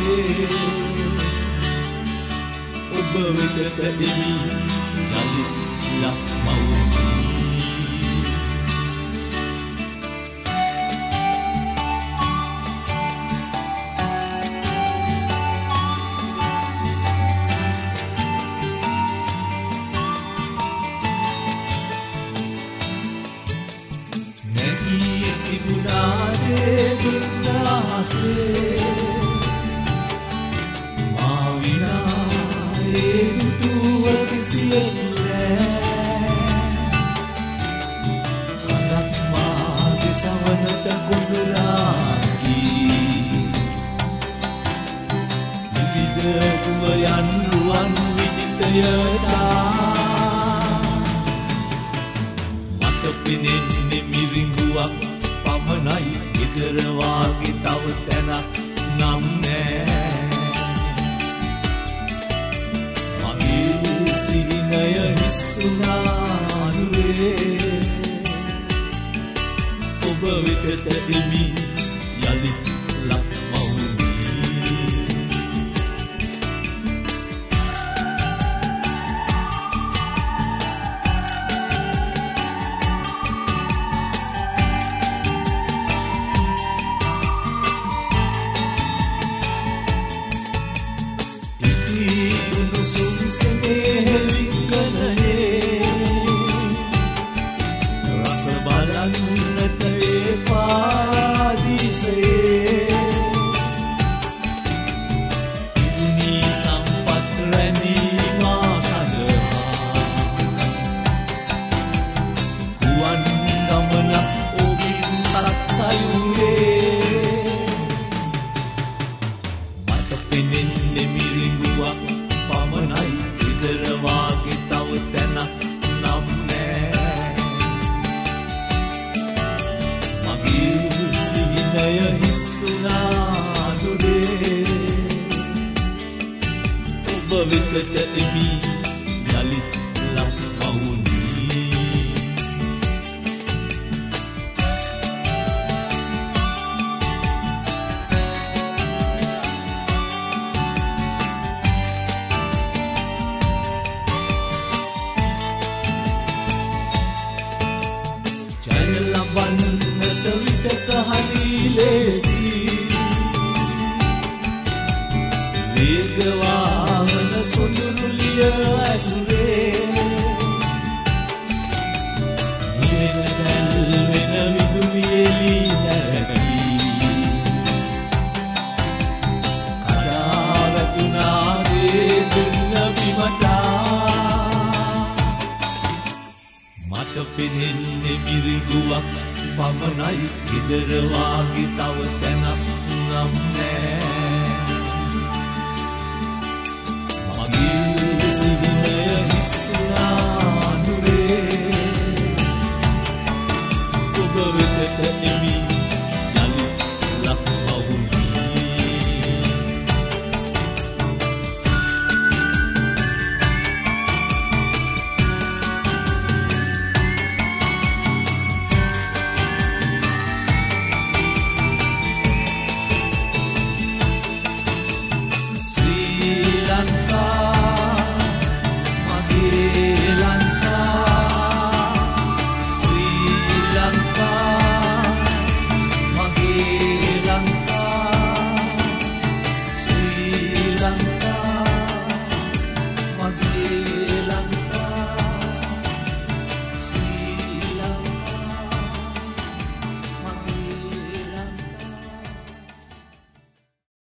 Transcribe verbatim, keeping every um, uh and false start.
ඔබ වෙතට එමි යලිත් ලක් මවුනි නැගී තිබුණාදේ දුන්නාසේ මා විනා ඒ දුටුව කිසියෙක් නෑ කනක් මාගේ සවනට කොඳුරාකී විවිධ දුවයන් රුවන් විදිතයදා මට පෙනෙන්නේ මිරිඟුවක් පමණයි ගෙදර වාගේ තව තැනක් නම් නෑ මගේ සිහිනය හිස්සුනා අනුරේ ඔබ වෙතට එමි යලිත් ලක් මවුනි රස බලන්නට ඒ පාදිසයේ ඉදුනී සම්පත් රැඳීමා සඳහා ගුවන් ගමනක් ඔබින් සත්සයුරේ මට පෙනෙන්නේ මිරිඟුවක් පමණයි ගෙදර වාගේ තව තැනක් නම් නෑ මගේ සිහිනය හිස්සුනා දුරේ ඔබ වෙතට එමි යලිත් ලක් මවුනි ලබන්නට විටක හරි ලේසි වේගවාහන සොඳුරුලිය ඇසුරේ නිවෙන දැල් වෙන විදුලියෙලි නැරකී කඩා වැටුණා දේ දුන්න බිමටා මට පෙනෙන්නේ මිරිඟුවක් පමණයි ගෙදර වාගේ තව තැනක් නම් නෑ මගේ සිහිනය හිස්සුනා නුරේ ඔබ වෙතට එමි යලිත් ලක් මවුනි Sri Lanka